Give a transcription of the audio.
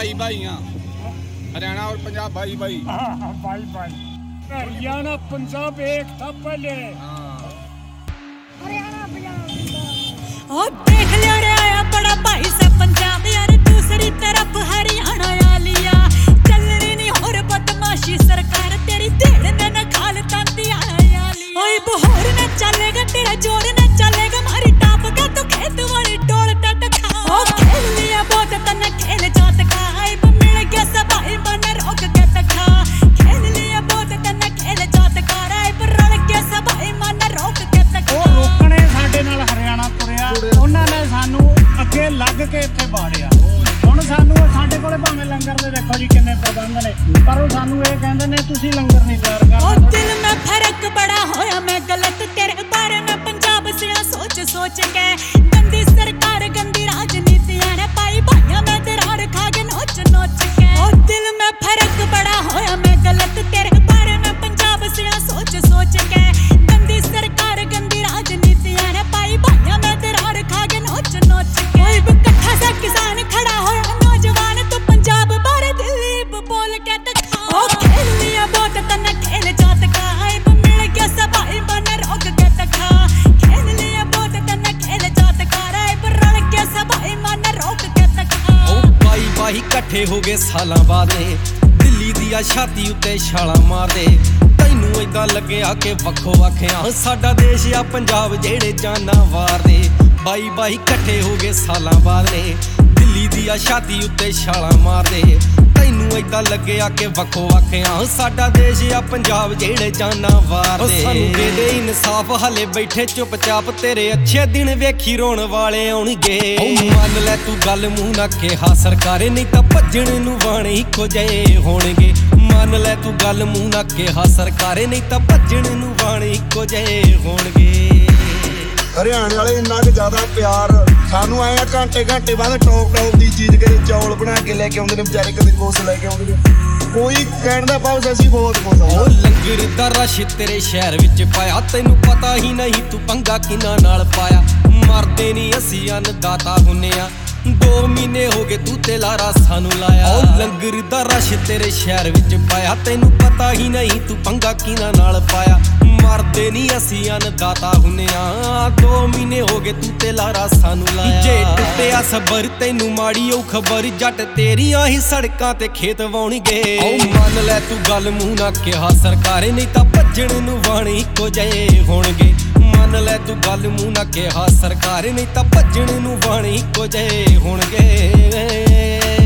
भाई भाई हाँ, हरियाणा और पंजाब भाई भाई। हाँ भाई भाई, हरियाणा पंजाब एक था पहले। हरियाणा पंजाब ओ देख लिया रे आया बड़ा भाई सा पंजाब यार, दूसरी तरफ हरियाणा आ लिया। चलनी नहीं और बदमाशी सरकार तेरी, देड़ ने न खाल तांती आया लिया। ओए बहोर न चलेगा तेरा जोर न चलेगा, मारी टाप का तो खेत वाली डोल टटका। ओ खेल लिया बहुत तना खेल जात का, अब मिल गया सब भाई मन रोक के तका। खेल लिया बहुत तना खेल जात का, अब रल गया सब भाई मन रोक के तका। ਉਹ ਲੋਕਾਂ ਨੇ ਸਾਡੇ ਨਾਲ ਹਰਿਆਣਾ ਤੁਰਿਆ, ਉਹਨਾਂ ਨੇ ਸਾਨੂੰ ਅੱਗੇ ਲੱਗ ਕੇ ਇੱਥੇ ਬਾੜਿਆ। ਹੁਣ ਸਾਨੂੰ ਸਾਡੇ ਕੋਲੇ ਭਾਵੇਂ ਲੰਗਰ ਦੇ ਦੇਖੋ ਜੀ ਕਿੰਨੇ ਪ੍ਰਬੰਧ ਨੇ, ਪਰ ਉਹ ਸਾਨੂੰ ਇਹ ਕਹਿੰਦੇ ਨੇ ਤੁਸੀਂ ਲੰਗਰ ਨਹੀਂ ਤਿਆਰ ओ ਕਰਨਾ। दिल में फर्क बड़ा होया मैं गलत तेरे बारे में पंजाब से सोच सोच के। गंदी सरकार गंदी राजनीतियां ने पाई भाइयां में दरार खा के नोच नोच के। ओ दिल में फर्क बड़ा होया मैं गलत तेरे बारे में पंजाब से सोच सोच के। गंदी सरकार गंदी राजनीतियां ने पाई भाइयां में दरार खा के नोच नोच के। ओए इकट्ठा सा किसान खड़ा होया नौजवान, तो पंजाब बारे दिलीप बोल के दिखा। ओ खेल लिया बहुत तना खेल जात का, अब मिल गया सब भाई मन रोक के तका। खेल लिया बहुत तना खेल जात का, अब रल गया सब भाई मन रोक के तका। ओ बाई बाई इकट्ठे हो गए सालां बाद ने, दिल्ली दी छाती उत्ते छालां मारदे। तैनू इदां लगेआ कि वक्खो वक्ख आ साडा देश आ पंजाब जेड़े जाना वारदे। बाई बाई इकट्ठे हो गए सालां बाद ने, दिल्ली दी छाती उत्ते छालां मारदे। तैनू इदां लगेआ कि वक्खो वक्ख आ साडा देश आ पंजाब जेड़े जाना वारदे। सानू दे दे इंसाफ, हले बैठे चुपचाप, तेरे अच्छे दिन वेखी रोण वाले आउणगे। मन ले तू गल मूंह ना किहा सरकारे, नहीं तां भज्जण नूं वाणे इक्को ਜਿਹੇ ਹੋਣਗੇ। मन ले तू गल मूंह ना किहा सरकारे, नहीं तां भज्जण नूं वाणे इक्को ਜਿਹੇ ਹੋਣਗੇ। ਹਰਿਆਣੇ ਵਾਲੇ ਇੰਨਾ ਕੁ ਜ਼ਿਆਦਾ ਪਿਆਰ ਸਾਨੂੰ ਆਏ ਆ, ਘੰਟੇ ਘੰਟੇ ਬਾਅਦ ਟੌਪ ਦੀ ਚੀਜ਼ ਕਰੇ ਚੌਲ ਬਣਾ ਕੇ ਲੈ ਕੇ ਆਉਂਦੇ ਨੇ ਵਿਚਾਰੇ, ਕਦੇ ਕੁਛ ਲੈ ਕੇ ਆਉਂਦੇ ਨੇ। ਕੋਈ ਕਹਿਣ ਦਾ ਭਾਵ ਅਸੀਂ ਬਹੁਤ ਕੁਛ ਉਹ ਲੰਗਰ ਦਾ ਰਸ਼ ਤੇਰੇ ਸ਼ਹਿਰ ਵਿੱਚ ਪਾਇਆ, ਤੈਨੂੰ ਪਤਾ ਹੀ ਨਹੀਂ ਤੂੰ ਪੰਗਾ ਕਿਨਾਂ ਨਾਲ ਪਾਇਆ। ਮਰਦੇ ਨਹੀਂ ਅਸੀਂ ਅੰਨਦਾਤਾ ਹੁੰਨੇ ਆ, 2 ਮਹੀਨੇ ਹੋ ਗਏ ਤੂੰ ਤੇ ਲਾਰਾ ਸਾਨੂੰ ਲਾਇਆ। ਉਹ ਲੰਗਰ ਦਾ ਰਸ਼ ਤੇਰੇ ਸ਼ਹਿਰ ਵਿੱਚ ਪਾਇਆ, ਤੈਨੂੰ ਪਤਾ ਹੀ ਨਹੀਂ ਤੂੰ ਪੰਗਾ ਕਿਨਾਂ ਨਾਲ ਪਾਇਆ। ਮਰਦੇ ਨਹੀਂ ਅਸੀਂ ਅੰਨਦਾਤਾ ਹੁੰਨੇ ਆ, 2 ਮਹੀਨੇ ਹੋ ਗਏ ਤੂੰ ਤੇ ਲਾਰਾ ਸਾਨੂੰ ਲਾਇਆ। ਜੇ ਟੁੱਟਿਆ ਸਬਰ ਤੈਨੂੰ ਮਾੜੀ ਉਹ ਖਬਰ, ਜੱਟ ਤੇਰੀਆਂ ਹੀ ਸੜਕਾਂ ਤੇ ਖੇਤ ਵਾਉਣਗੇ। ਉਹ ਮੰਨ ਲੈ ਤੂੰ ਗੱਲ ਮੂੰਹ ਨਾ ਕਿਹਾ ਸਰਕਾਰੇ, ਨਹੀਂ ਤਾਂ ਭੱਜਣ ਨੂੰ ਵਾਣੇ ਇੱਕੋ ਜਿਹੇ ਹੋਣਗੇ। ਮੰਨ ਲੈ ਤੂੰ ਗੱਲ ਮੂੰਹ ਨਾ ਕਿਹਾ ਸਰਕਾਰੇ, ਨਹੀਂ ਤਾਂ ਭੱਜਣ ਨੂੰ ਵਾਣੇ ਇੱਕੋ ਜਿਹੇ ਹੋਣਗੇ।